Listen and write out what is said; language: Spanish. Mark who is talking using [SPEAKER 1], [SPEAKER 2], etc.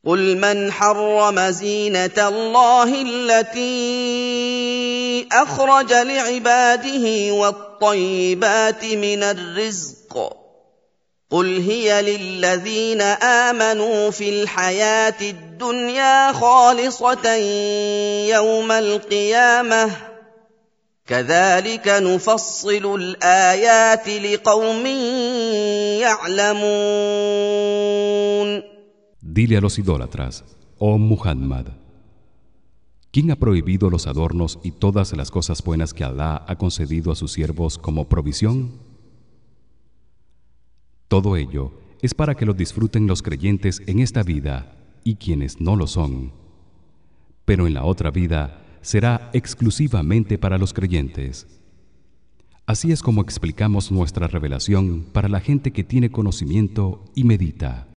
[SPEAKER 1] قل من حرم زينة الله التي أخرج لعباده والطيبات من الرزق قل هي للذين آمنوا في الحياة الدنيا خالصة يوم القيامة كذلك نفصل الآيات لقوم يعلمون.
[SPEAKER 2] Dile a los idólatras, oh Muhammad, ¿quién ha prohibido los adornos y todas las cosas buenas que Alá ha concedido a sus siervos como provisión? Todo ello es para que lo disfruten los creyentes en esta vida y quienes no lo son. Pero en la otra vida será exclusivamente para los creyentes. Así es como explicamos nuestra revelación para la gente que tiene conocimiento y medita.